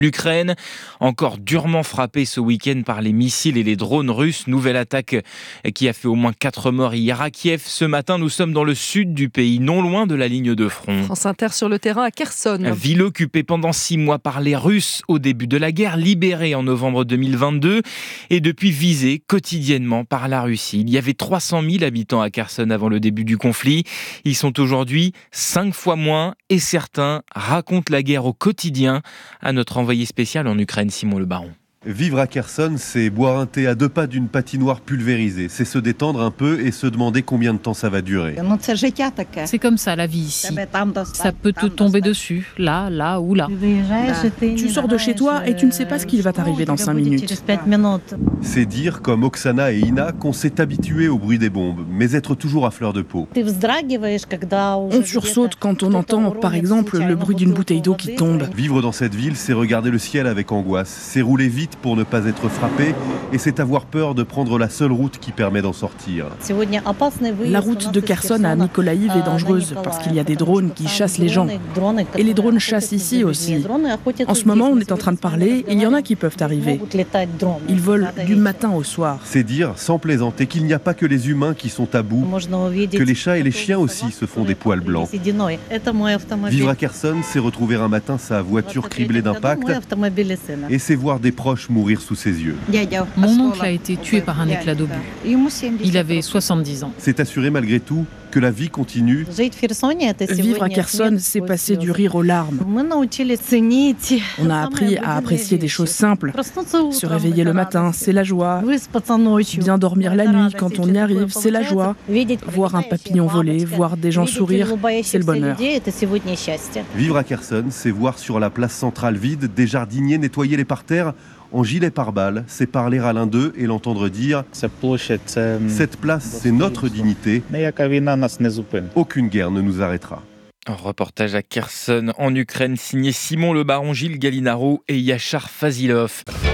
L'Ukraine, encore durement frappée ce week-end par les missiles et les drones russes. Nouvelle attaque qui a fait au moins 4 morts hier à Kiev. Ce matin, nous sommes dans le sud du pays, non loin de la ligne de front. France Inter sur le terrain à Kherson. Ville occupée pendant 6 mois par les Russes au début de la guerre, libérée en novembre 2022 et depuis visée quotidiennement par la Russie. Il y avait 300 000 habitants à Kherson avant le début du conflit. Ils sont aujourd'hui 5 fois moins et certains racontent la guerre au quotidien à notre envoyé spécial en Ukraine, Simon Le Baron. Vivre à Kherson, c'est boire un thé à 2 pas d'une patinoire pulvérisée. C'est se détendre un peu et se demander combien de temps ça va durer. C'est comme ça la vie ici. Ça peut te tomber dessus, là ou là. Tu sors de chez toi et tu ne sais pas ce qu'il va t'arriver dans 5 minutes. C'est dire, comme Oksana et Ina, qu'on s'est habitué au bruit des bombes, mais être toujours à fleur de peau. On sursaute quand on entend, par exemple, le bruit d'une bouteille d'eau qui tombe. Vivre dans cette ville, c'est regarder le ciel avec angoisse, c'est rouler vite pour ne pas être frappé, et c'est avoir peur de prendre la seule route qui permet d'en sortir. La route de Kherson à Mykolaïv est dangereuse parce qu'il y a des drones qui chassent les gens. Et les drones chassent ici aussi. En ce moment, on est en train de parler et il y en a qui peuvent arriver. Ils volent du matin au soir. C'est dire, sans plaisanter, qu'il n'y a pas que les humains qui sont à bout, que les chats et les chiens aussi se font des poils blancs. Vivre à Kherson, c'est retrouver un matin sa voiture criblée d'impacts et c'est voir des proches mourir sous ses yeux. Mon oncle a été tué par un éclat d'obus. Il avait 70 ans. C'est assurer malgré tout que la vie continue. Vivre à Kherson, c'est passer du rire aux larmes. On a appris à apprécier des choses simples. Se réveiller le matin, c'est la joie. Bien dormir la nuit quand on y arrive, c'est la joie. Voir un papillon voler, voir des gens sourire, c'est le bonheur. Vivre à Kherson, c'est voir sur la place centrale vide des jardiniers nettoyer les parterres en gilet pare-balles, c'est parler à l'un d'eux et l'entendre dire « Cette place, c'est notre dignité. Aucune guerre ne nous arrêtera. » Un reportage à Kherson, en Ukraine, signé Simon Le Baron, Gilles Gallinaro et Yachar Fazilov.